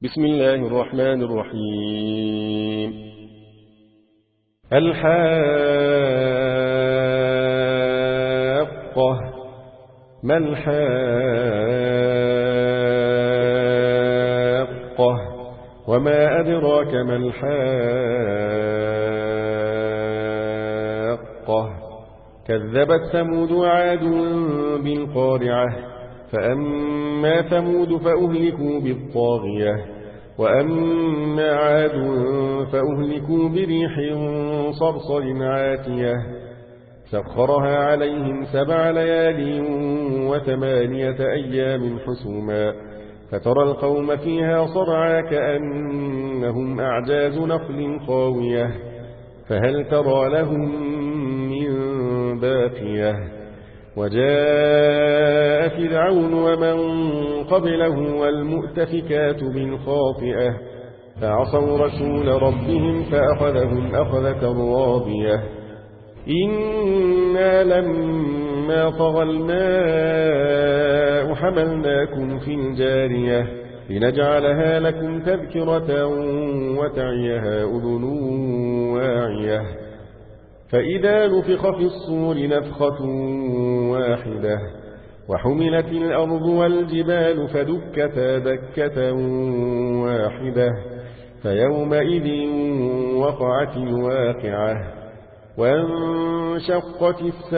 بسم الله الرحمن الرحيم. الحاقة. ما الحاقة؟ وما أدراك ما الحاقة؟ كذبت ثمود وعاد بالقارعة فأما ثمود فأهلكوا بالطاغية وأما عاد فأهلكوا بريح صرصر عاتية سخرها عليهم 7 ليال و8 أيام حسوما فترى القوم فيها صرعا كأنهم أعجاز نخل خاوية فهل ترى لهم من باقية وجاء فرعون ومن قبله والمؤتفكات بالخاطئة فعصوا رسول ربهم فأخذهم أخذة رابية إنا لما طغى الماء حملناكم في الجارية لنجعلها لكم تذكرة وتعيها أذن واعية فإذا نفخ في الصور نفخة واحدة وحملت الأرض والجبال فدكتا دكة واحدة فيومئذ وقعت الواقعة وانشقت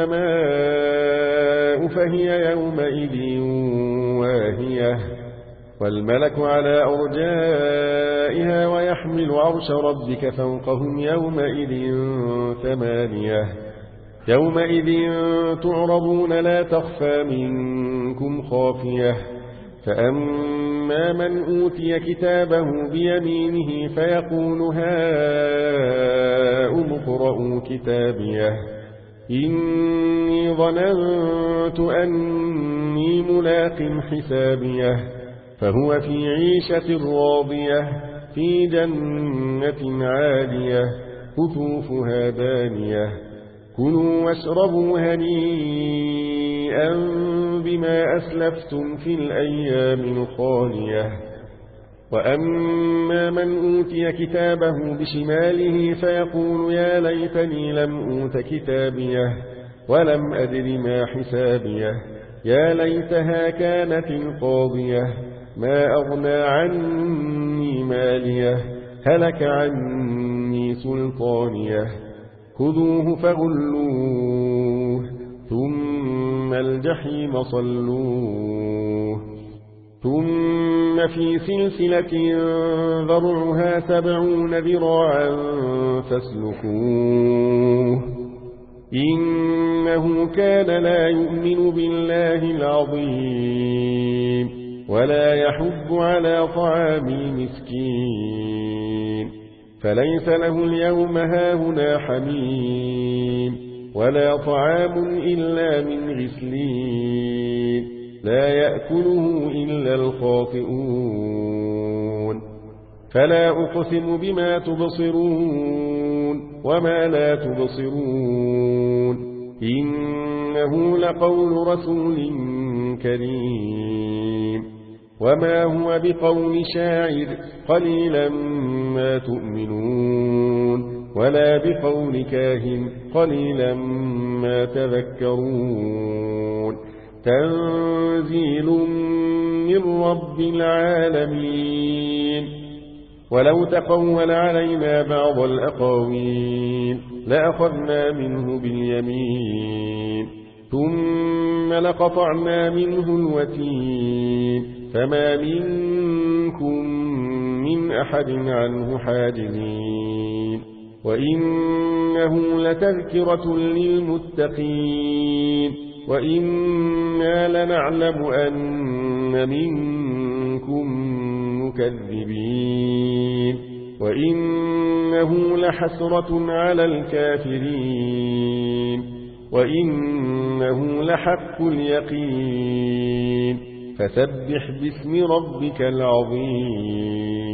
السماء فهي يومئذ واهية والملك على أرجائها ويحمل عرش ربك فوقهم يومئذ 8 يومئذ تعرضون لا تخفى منكم خافية فأما من أوتي كتابه بيمينه فيقول هاؤم اقرءوا كتابيه إني ظننت أني ملاق حسابيه فهو في عيشة راضية في جنة عالية قطوفها دانية كلوا واشربوا هنيئا بما أسلفتم في الأيام الخالية وأما من أوتي كتابه بشماله فيقول يا ليتني لم أوت كتابيه ولم أدر ما حسابيه يا ليتها كانت القاضية ما أغنى عني ماليه هلك عني سلطانيه خذوه فغلوه ثم الجحيم صلوه ثم في سلسلة ذرعها 70 ذراعا فاسلكوه إنه كان لا يؤمن بالله العظيم ولا يحب على طعام المسكين فليس له اليوم هاهنا حميم ولا طعام إلا من غسلين لا يأكله إلا الخاطئون فلا أقسم بما تبصرون وما لا تبصرون إنه لقول رسول كريم وما هو بقول شاعر قليلا ما تؤمنون ولا بقول كاهن قليلا ما تذكرون تنزيل من رب العالمين ولو تقول علينا بعض الأقاويل لأخذنا منه باليمين ثم لقطعنا منه الوتين فما منكم من أحد عنه حاجزين وإنه لتذكرة للمتقين وإنا لنعلم أن منكم مكذبين وإنه لحسرة على الكافرين وإنه لحق اليقين فسبح باسم ربك العظيم